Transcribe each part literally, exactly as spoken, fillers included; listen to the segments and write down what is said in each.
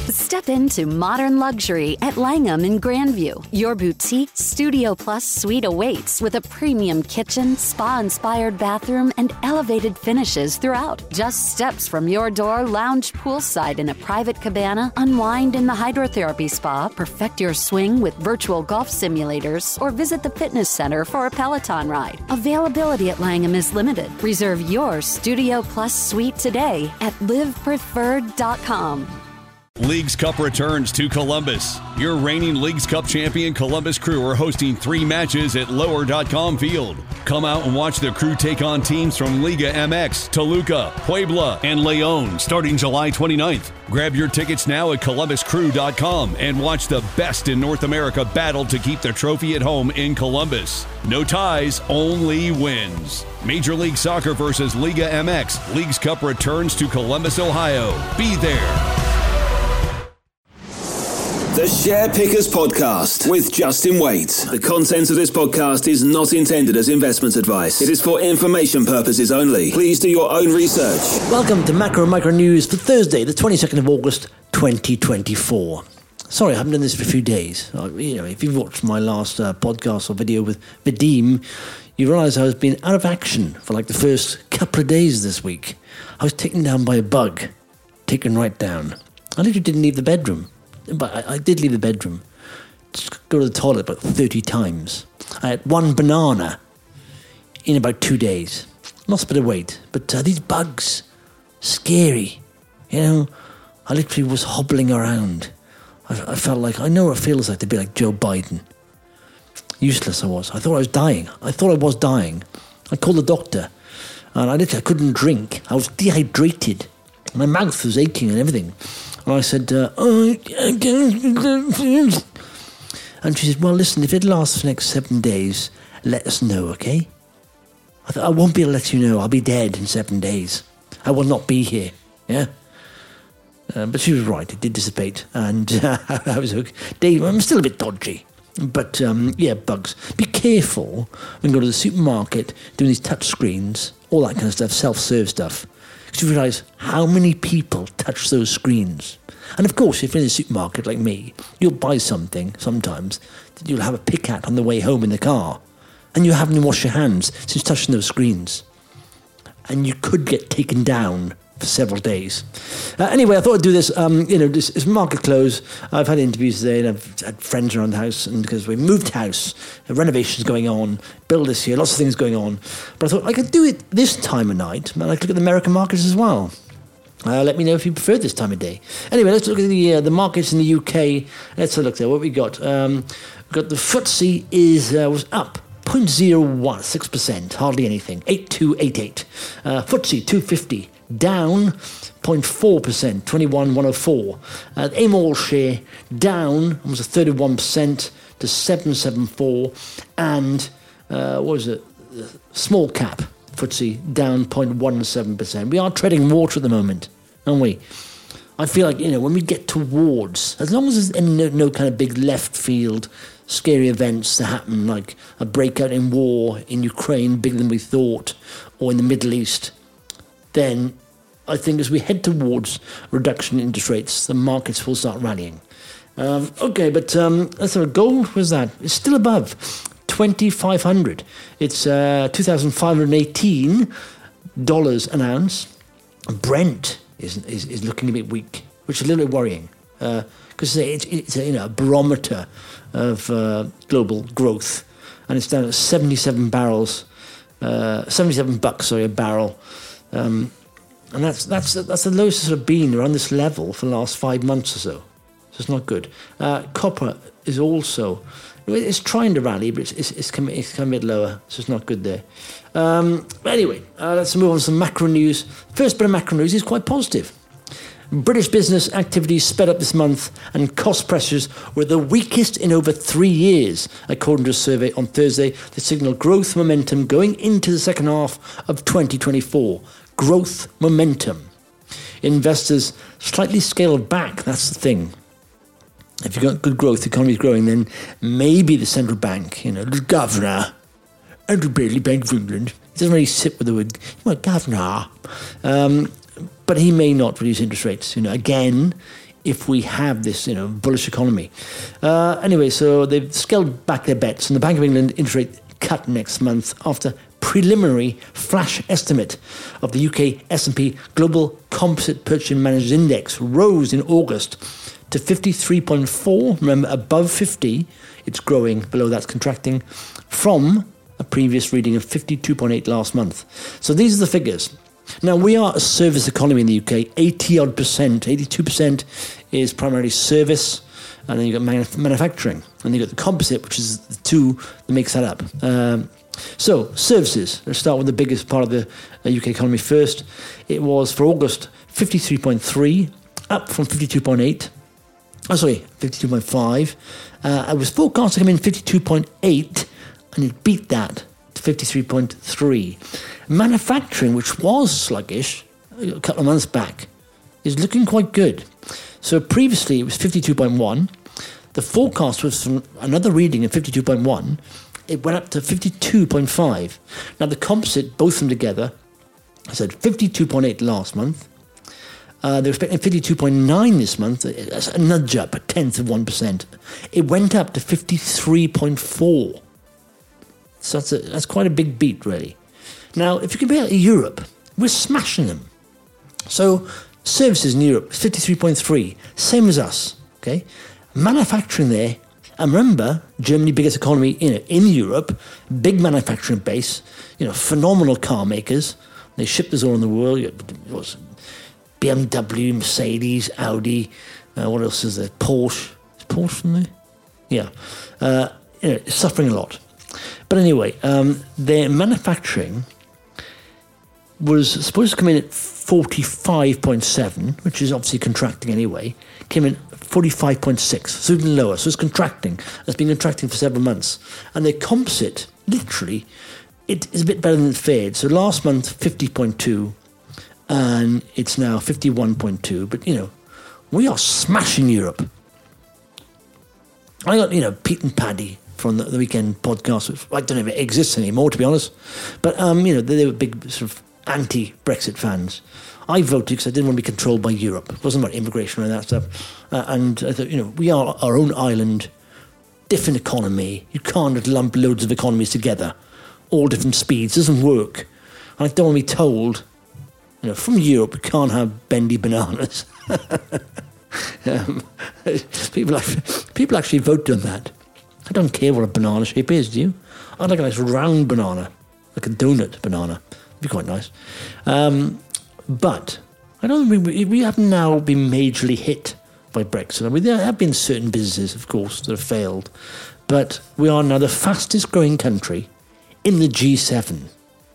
Step into modern luxury at Langham in Grandview. Your boutique Studio Plus suite awaits with a premium kitchen, spa-inspired bathroom, and elevated finishes throughout. Just steps from your door, lounge poolside in a private cabana, unwind in the hydrotherapy spa, perfect your swing with virtual golf simulators, or visit the fitness center for a Peloton ride. Availability at Langham is limited. Reserve your Studio Plus suite today at live preferred dot com. Leagues Cup returns to Columbus. Your reigning Leagues Cup champion Columbus Crew are hosting three matches at lower dot com Field. Come out and watch the Crew take on teams from Liga M X, Toluca, Puebla, and León starting July twenty-ninth. Grab your tickets now at columbus crew dot com and watch the best in North America battle to keep the trophy at home in Columbus. No ties, only wins. Major League Soccer versus Liga M X. Leagues Cup returns to Columbus, Ohio. Be there. The Share Pickers Podcast with Justin Waite. The content of this podcast is not intended as investment advice. It is for information purposes only. Please do your own research. Welcome to Macro and Micro News for Thursday, the twenty-second of August, twenty twenty-four. Sorry, I haven't done this for a few days. Uh, you know, if you've watched my last uh, podcast or video with Vadim, you realise I was being out of action for like the first couple of days this week. I was taken down by a bug, taken right down. I literally didn't leave the bedroom. But I, I did leave the bedroom, just go to the toilet about thirty times. I had one banana in about two days. Lost a bit of weight, but uh, these bugs, scary. You know, I literally was hobbling around. I, I felt like, I know what it feels like to be like Joe Biden. Useless I was. I thought I was dying. I thought I was dying. I called the doctor, and I literally I couldn't drink. I was dehydrated. My mouth was aching and everything. And I said, uh, oh, and she said, well, listen, if it lasts for the next seven days, let us know, okay? I thought, I won't be able to let you know. I'll be dead in seven days. I will not be here, yeah? Uh, but she was right. It did dissipate. And uh, I was okay. Dave, I'm still a bit dodgy. But, um, yeah, bugs. Be careful when you go to the supermarket, doing these touch screens, all that kind of stuff, self-serve stuff. You realise how many people touch those screens. And of course, if you're in a supermarket like me, you'll buy something sometimes that you'll have a pick at on the way home in the car, and you haven't washed your hands since touching those screens. And you could get taken down for several days. Uh, anyway, I thought I'd do this. Um, you know, this is market close. I've had interviews today, and I've had friends around the house, and because we moved house, renovations going on, build this year, lots of things going on. But I thought I could do it this time of night, and I could look at the American markets as well. Uh, let me know if you prefer this time of day. Anyway, let's look at the uh, the markets in the U K. Let's have a look there. What we got? Um, we've got the F T S E is uh, was up zero point zero one six percent, hardly anything, eight two eight eight. Uh, F T S E two fifty. Down zero point four percent, twenty-one one oh four. Uh, the A M O L share down almost thirty-one percent to seven seventy-four. And uh, what was it? Small cap F T S E down zero point one seven percent. We are treading water at the moment, aren't we? I feel like, you know, when we get towards, as long as there's no, no kind of big left field scary events that happen, like a breakout in war in Ukraine bigger than we thought, or in the Middle East, then I think as we head towards reduction in interest rates, the markets will start rallying. Um, okay, but um, let's have a gold. Where's that? It's still above twenty-five hundred. It's uh, two thousand five hundred eighteen dollars an ounce. Brent is, is is looking a bit weak, which is a little bit worrying because uh, it's, it's a, you know, a barometer of uh, global growth, and it's down at seventy-seven barrels, uh, seventy-seven bucks, sorry, a barrel. Um, and that's that's that's the lowest it's sort of been around this level for the last five months or so. So it's not good. Uh, copper is also, it's trying to rally, but it's it's, it's, come, it's come a bit lower, so it's not good there. Um, but anyway, uh, let's move on to some macro news. First bit of macro news is quite positive. British business activity sped up this month, and cost pressures were the weakest in over three years, according to a survey on Thursday that signalled growth momentum going into the second half of twenty twenty-four. Growth momentum. Investors slightly scaled back, that's the thing. If you've got good growth, the economy's growing, then maybe the central bank, you know, the governor, Andrew Bailey, Bank of England, he doesn't really sit with the word, well, governor, um, but he may not reduce interest rates. You know, again, if we have this, you know, bullish economy. Uh, anyway, so they've scaled back their bets, and the Bank of England interest rate cut next month after preliminary flash estimate of the U K S and P Global Composite Purchasing Managers Index rose in August to fifty-three point four. Remember, above fifty, it's growing. Below that's contracting from a previous reading of fifty-two point eight last month. So these are the figures. Now, we are a service economy in the U K. eighty-odd percent, eighty-two percent is primarily service, and then you've got manuf- manufacturing. And then you've got the composite, which is the two that makes that up. Um, so, services. Let's start with the biggest part of the uh, U K economy first. It was, for August, fifty-three point three, up from fifty-two point eight. Oh, sorry, fifty-two point five. Uh, it was forecast to come in fifty-two point eight, and it beat that to fifty-three point three. Manufacturing, which was sluggish a couple of months back, is looking quite good. So previously it was fifty-two point one. The forecast was from another reading of fifty-two point one. It went up to fifty-two point five. Now the composite, both of them together, I said fifty-two point eight last month. Uh, they're expecting fifty-two point nine this month. That's a nudge up, a tenth of one percent. It went up to fifty-three point four. So that's, a, that's quite a big beat, really. Now, if you compare it to Europe, we're smashing them. So, services in Europe, fifty-three point three, same as us, okay? Manufacturing there, and remember, Germany, biggest economy in, in Europe, big manufacturing base, you know, phenomenal car makers. They ship this all in the world. You got, B M W, Mercedes, Audi, uh, what else is there? Porsche. Is Porsche from there? Yeah. Uh, you know, suffering a lot. But anyway, um, their manufacturing was supposed to come in at forty-five point seven, which is obviously contracting anyway, came in forty-five point six, so even lower. So it's contracting. It's been contracting for several months. And the composite, literally, it is a bit better than it fared. So last month, fifty point two, and it's now fifty-one point two. But, you know, we are smashing Europe. I got, you know, Pete and Paddy from the, the weekend podcast, which I don't know if it exists anymore, to be honest. But, um, you know, they, they were big sort of anti-Brexit fans. I voted because I didn't want to be controlled by Europe. It wasn't about immigration and that stuff. Uh, and I thought, you know, we are our own island, different economy. You can't just lump loads of economies together, all different speeds. It doesn't work. And I don't want to be told, you know, from Europe, we can't have bendy bananas. um, people, actually, people actually voted on that. I don't care what a banana shape is, do you? I'd like a nice round banana, like a donut banana. It'd be quite nice. Um, but I don't think we, we have now been majorly hit by Brexit. I mean, there have been certain businesses, of course, that have failed. But we are now the fastest growing country in the G seven.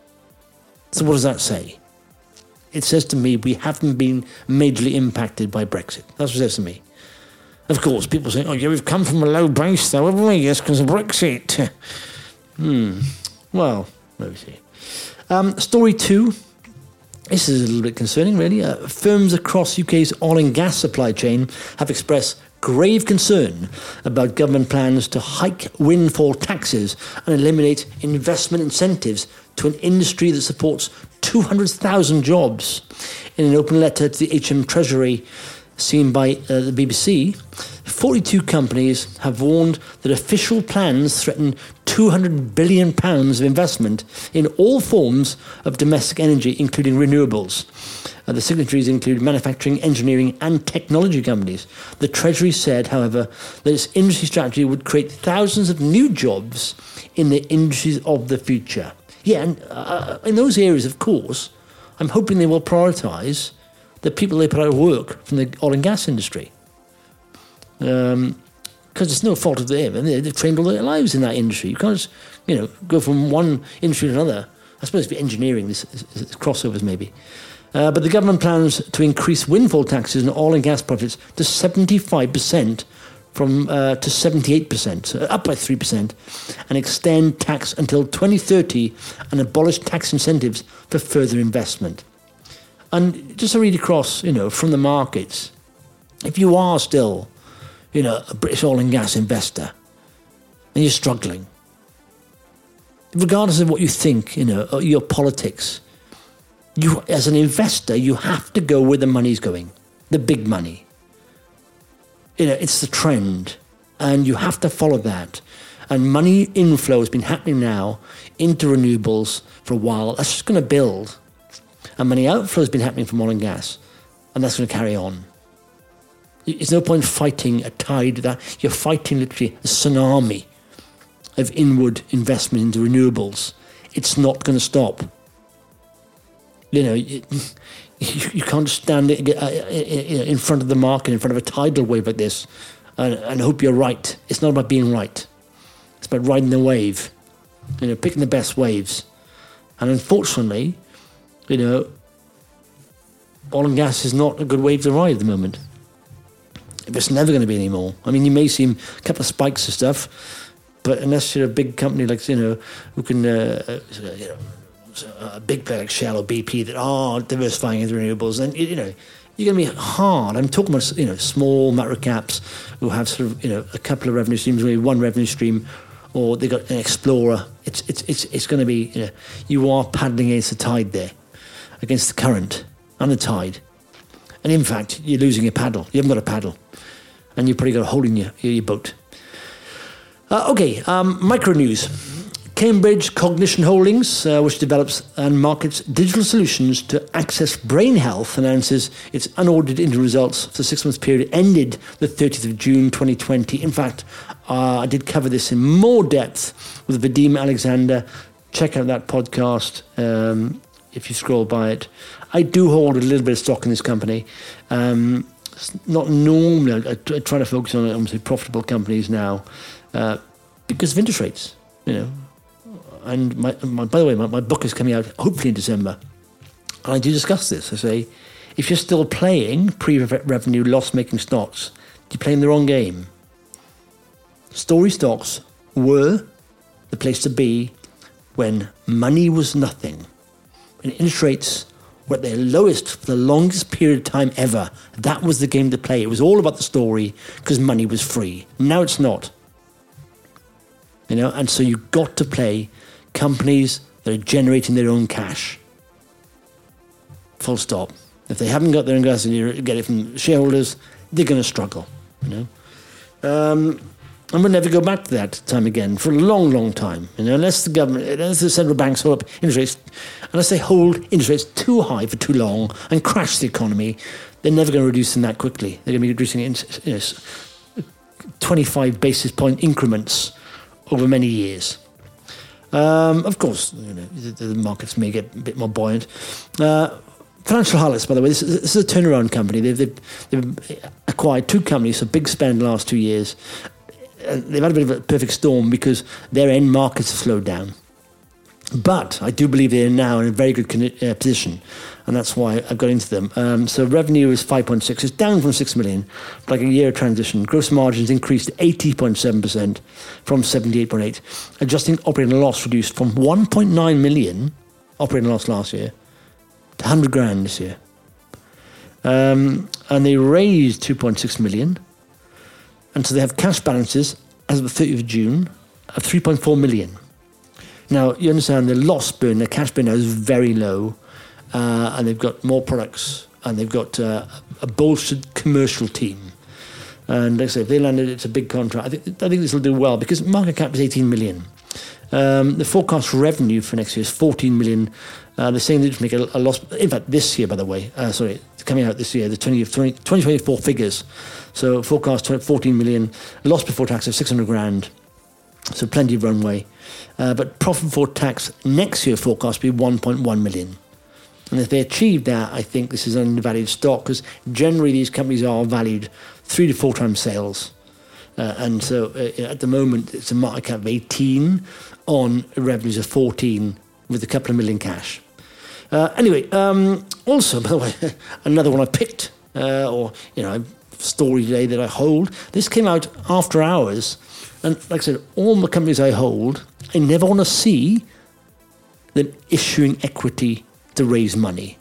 So what does that say? It says to me we haven't been majorly impacted by Brexit. That's what it says to me. Of course, people say, oh, yeah, we've come from a low base, though, haven't we? Yes, because of Brexit. hmm. Well, let me see. Um, story two. This is a little bit concerning, really. Uh, firms across U K's oil and gas supply chain have expressed grave concern about government plans to hike windfall taxes and eliminate investment incentives to an industry that supports two hundred thousand jobs. In an open letter to the H M Treasury seen by uh, the B B C, forty-two companies have warned that official plans threaten two hundred billion pounds of investment in all forms of domestic energy, including renewables. Uh, the signatories include manufacturing, engineering and technology companies. The Treasury said, however, that its industry strategy would create thousands of new jobs in the industries of the future. Yeah, and uh, in those areas, of course, I'm hoping they will prioritise the people they put out of work from the oil and gas industry. Um, because it's no fault of them. And they've trained all their lives in that industry. You can't just, you know, go from one industry to another. I suppose it'd be engineering, this, this crossovers maybe. Uh, but the government plans to increase windfall taxes on oil and gas profits to seventy-five percent from uh, to seventy-eight percent, so up by three percent, and extend tax until twenty thirty and abolish tax incentives for further investment. And just to read across, you know, from the markets, if you are still, you know, a British oil and gas investor and you're struggling, regardless of what you think, you know, your politics, you, as an investor, you have to go where the money's going, the big money. you know, it's the trend, and you have to follow that. And money inflow has been happening now into renewables for a while. That's just going to build. And money outflow has been happening from oil and gas, and that's going to carry on. There's no point fighting a tide. That you're fighting literally a tsunami of inward investment into renewables. It's not going to stop. You know, you, you can't stand in front of the market, in front of a tidal wave like this, and, and hope you're right. It's not about being right. It's about riding the wave, you know, picking the best waves. And unfortunately, you know, oil and gas is not a good wave to ride at the moment. It's never going to be anymore. I mean, you may see a couple of spikes and stuff, but unless you're a big company like, you know, who can, uh, you know, a big player like Shell or B P that are diversifying into renewables, then, you know, you're going to be hard. I'm talking about, you know, small macro caps who have sort of, you know, a couple of revenue streams, maybe one revenue stream, or they've got an explorer. It's it's it's it's going to be, you know, you are paddling against the tide there, against the current and the tide. And in fact, you're losing your paddle. You haven't got a paddle. And you've probably got a hole in your, your boat. Uh, okay, um, micro news. Cambridge Cognition Holdings, uh, which develops and markets digital solutions to access brain health, announces its unaudited interim results for the six-month period ended the thirtieth of June twenty twenty. In fact, uh, I did cover this in more depth with Vadim Alexander. Check out that podcast um, if you scroll by it. I do hold a little bit of stock in this company. Um, it's not normally, I, I try to focus on obviously profitable companies now uh, because of interest rates, you know. And my, my, by the way, my, my book is coming out hopefully in December. And I do discuss this. I say, if you're still playing pre-revenue loss-making stocks, you're playing the wrong game. Story stocks were the place to be when money was nothing. When interest rates were at their lowest for the longest period of time ever. That was the game to play. It was all about the story because money was free. Now it's not. You know, and so you've got to play companies that are generating their own cash. Full stop. If they haven't got their own cash and you get it from shareholders, they're going to struggle. You know, um, and we'll never go back to that time again for a long, long time. You know, unless the government, unless the central banks hold up interest rates, unless they hold interest rates too high for too long and crash the economy, they're never going to reduce them that quickly. They're going to be reducing it in, you know, twenty-five basis point increments over many years. Um, of course, you know, the, the markets may get a bit more buoyant. Uh, financial highlights, by the way, this is, this is a turnaround company. They've, they've, they've acquired two companies, so big spend the last two years. And they've had a bit of a perfect storm because their end markets have slowed down. But I do believe they're now in a very good con- uh, position, and that's why I've got into them. Um, so revenue is five point six. It's down from six million, like a year of transition. Gross margins increased to eighty point seven percent from seventy-eight point eight. Adjusting operating loss reduced from one point nine million operating loss last year to one hundred grand this year. Um, and they raised two point six million. And so they have cash balances as of the thirtieth of June of three point four million. Now, you understand the loss burn, the cash burn now is very low, uh, and they've got more products, and they've got uh, a bolstered commercial team. And like I say, if they landed, it's a big contract. I think, I think this will do well because market cap is eighteen million. Um, the forecast revenue for next year is fourteen million. Uh, they're saying they make a, a loss. In fact, this year, by the way, uh, sorry, it's coming out this year, the twenty twenty-four figures. So forecast fourteen million, loss before tax of six hundred grand. So plenty of runway. Uh, but profit before tax next year forecast will be one point one million. And if they achieve that, I think this is an undervalued stock because generally these companies are valued three to four times sales. Uh, and so uh, at the moment, it's a market cap of eighteen on revenues of fourteen with a couple of million cash. Uh, anyway, um, also, by the way, another one I picked, uh, or, you know, story today that I hold. This came out after hours. And like I said, all the companies I hold, I never want to see them issuing equity to raise money.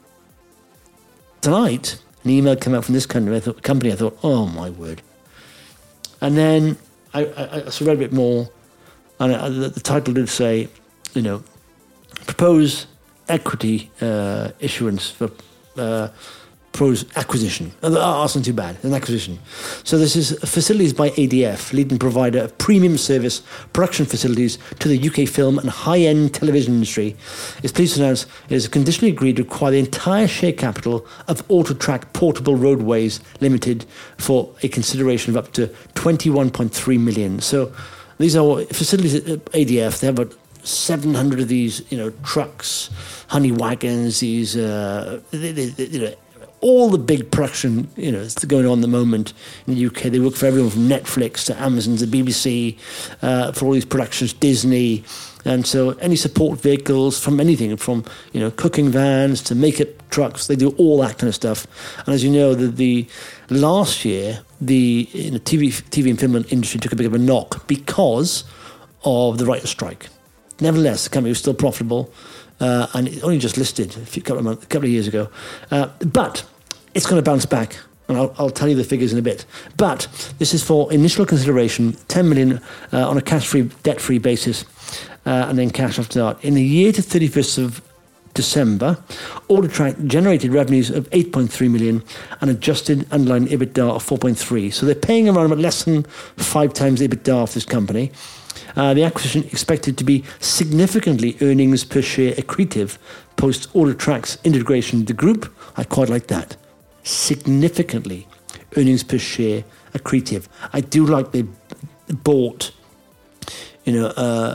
Tonight, an email came out from this company. I thought, company, I thought, oh my word. And then I, I, I read a bit more, and I, the, the title did say, you know, propose equity uh, issuance for uh, Pros acquisition. Oh, that's not too bad. An acquisition. So this is facilities by A D F, leading provider of premium service production facilities to the U K film and high-end television industry. It's pleased to announce it has conditionally agreed to acquire the entire share capital of Autotrack Portable Roadways Limited for a consideration of up to twenty-one point three million. So these are facilities at A D F. They have about seven hundred of these, you know, trucks, honey wagons, these, uh, they, they, they, you know, all the big production, you know, that's going on at the moment in the U K. They work for everyone from Netflix to Amazon to B B C, uh, for all these productions, Disney. And so any support vehicles from anything, from, you know, cooking vans to makeup trucks, they do all that kind of stuff. And as you know, the, the last year, the you know, T V, T V and film industry took a bit of a knock because of the writer's strike. Nevertheless, the company was still profitable. Uh, and it only just listed a, few, couple, of months, a couple of years ago. Uh, but it's going to bounce back, and I'll, I'll tell you the figures in a bit. But this is for initial consideration, ten million uh, on a cash-free, debt-free basis, uh, and then cash after that. In the year to thirty-first of December, Autotrack generated revenues of eight point three million and adjusted underlying EBITDA of four point three. So they're paying around about less than five times EBITDA for this company. Uh, the acquisition expected to be significantly earnings per share accretive post Autotrack's integration with the group. I quite like that. Significantly earnings per share accretive. I do like they bought, you know, uh,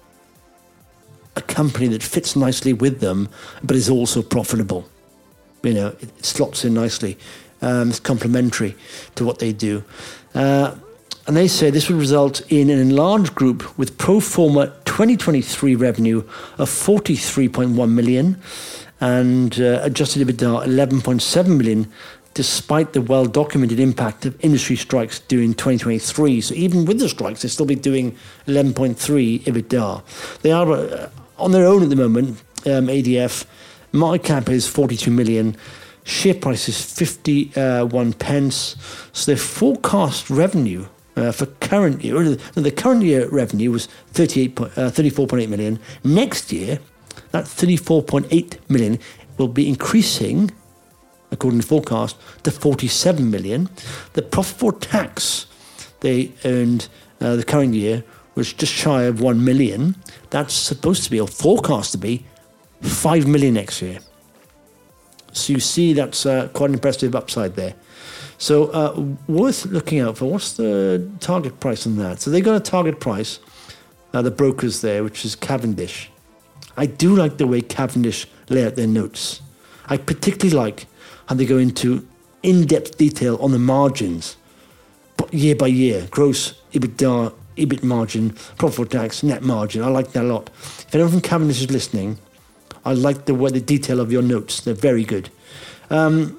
a company that fits nicely with them, but is also profitable. You know, it slots in nicely. Um, it's complementary to what they do. Uh, And they say this would result in an enlarged group with pro forma twenty twenty-three revenue of forty-three point one million and uh, adjusted EBITDA eleven point seven million, despite the well-documented impact of industry strikes during twenty twenty-three. So even with the strikes, they'll still be doing eleven point three EBITDA. They are uh, on their own at the moment, um, A D F. Market cap is forty-two million. Share price is fifty-one pence. So their forecast revenue Uh, for current year, no, the current year revenue was thirty-eight, uh, thirty-four point eight million. Next year, that thirty-four point eight million will be increasing, according to forecast, to forty-seven million. The profit before tax they earned uh, the current year was just shy of one million. That's supposed to be, or forecast to be, five million next year. So you see that's uh, quite an impressive upside there. So uh, worth looking out for. What's the target price on that? So they got a target price, uh, the brokers there, which is Cavendish. I do like the way Cavendish lay out their notes. I particularly like how they go into in-depth detail on the margins, year by year, gross, EBITDA, EBIT margin, profit before tax, net margin. I like that a lot. If anyone from Cavendish is listening, I like the way the detail of your notes. They're very good. Um,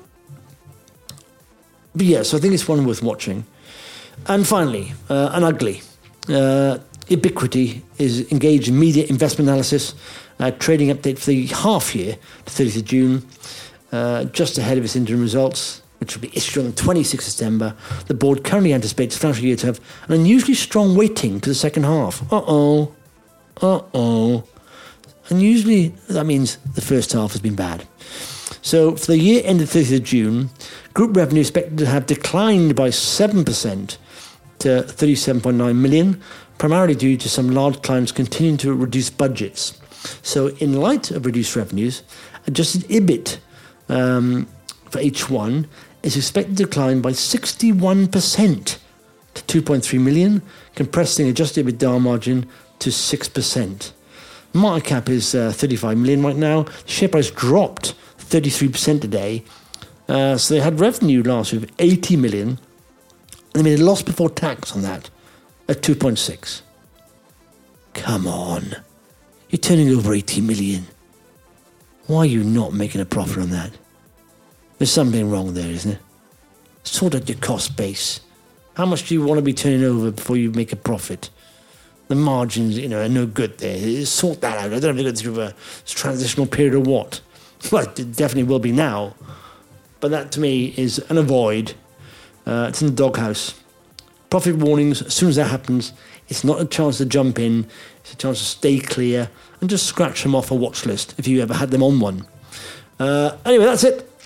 But yeah, so I think it's one worth watching. And finally, uh, an ugly. Uh, Ubiquity is engaged in media investment analysis. Uh, trading update for the half year to thirtieth of June, uh, just ahead of its interim results, which will be issued on the twenty-sixth of September. The board currently anticipates the financial year to have an unusually strong weighting to the second half. Uh-oh. Uh-oh. And usually that means the first half has been bad. So for the year ended thirtieth of June, group revenue is expected to have declined by seven percent to thirty-seven point nine million, primarily due to some large clients continuing to reduce budgets. So in light of reduced revenues, adjusted EBIT um, for H one is expected to decline by sixty-one percent to two point three million, compressing adjusted EBITDA margin to six percent. Market cap is uh, thirty-five million right now. The share price dropped thirty-three percent today. Uh, so they had revenue last year of eighty million. They made a loss before tax on that at two point six. Come on. You're turning over eighty million. Why are you not making a profit on that? There's something wrong there, isn't it? Sort out your cost base. How much do you want to be turning over before you make a profit? The margins, you know, are no good there. Sort that out. I don't know if they're going through a transitional period or what. Well, it definitely will be now. But that, to me, is an avoid. Uh, it's in the doghouse. Profit warnings, as soon as that happens, it's not a chance to jump in. It's a chance to stay clear and just scratch them off a watch list if you ever had them on one. Uh, anyway, that's it.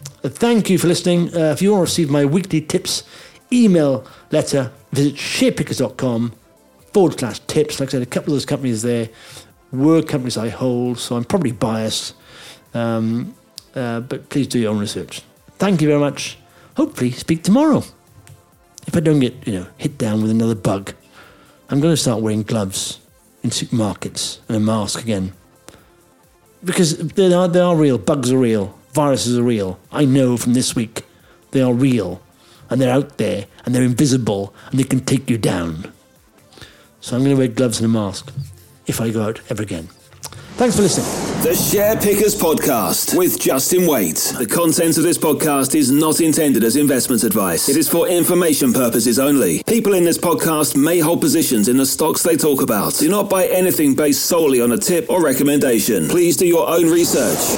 thank you for listening. Uh, if you want to receive my weekly tips, email, letter, visit sharepickers.com forward slash tips. Like I said, a couple of those companies there were companies I hold, so I'm probably biased. Um, uh, but please do your own research. Thank you very much. Hopefully speak tomorrow. If I don't get, you know, hit down with another bug, I'm going to start wearing gloves in supermarkets and a mask again. Because they are, they are real. Bugs are real. Viruses are real. I know from this week they are real. And they're out there. And they're invisible. And they can take you down. So I'm going to wear gloves and a mask if I go out ever again. Thanks for listening. The Share Pickers Podcast with Justin Waite. The content of this podcast is not intended as investment advice. It is for information purposes only. People in this podcast may hold positions in the stocks they talk about. Do not buy anything based solely on a tip or recommendation. Please do your own research.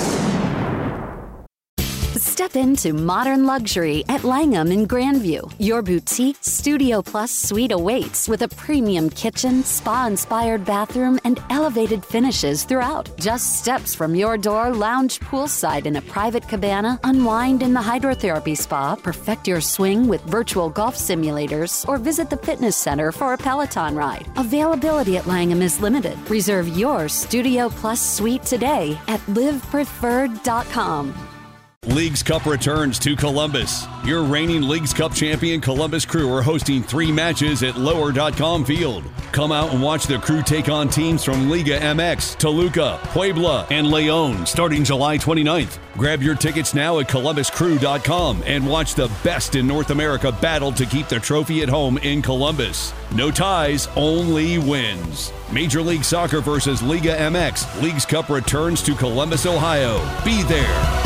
Step into modern luxury at Langham in Grandview. Your boutique Studio Plus suite awaits with a premium kitchen, spa-inspired bathroom, and elevated finishes throughout. Just steps from your door, lounge poolside in a private cabana, unwind in the hydrotherapy spa, perfect your swing with virtual golf simulators, or visit the fitness center for a Peloton ride. Availability at Langham is limited. Reserve your Studio Plus suite today at live preferred dot com. Leagues Cup returns to Columbus. Your reigning Leagues Cup champion Columbus Crew are hosting three matches at lower dot com field. Come out and watch the Crew take on teams from Liga M X, Toluca, Puebla, and León starting July twenty-ninth. Grab your tickets now at columbus crew dot com and watch the best in North America battle to keep the trophy at home in Columbus. No ties, only wins. Major League Soccer versus Liga M X. Leagues Cup returns to Columbus, Ohio. Be there.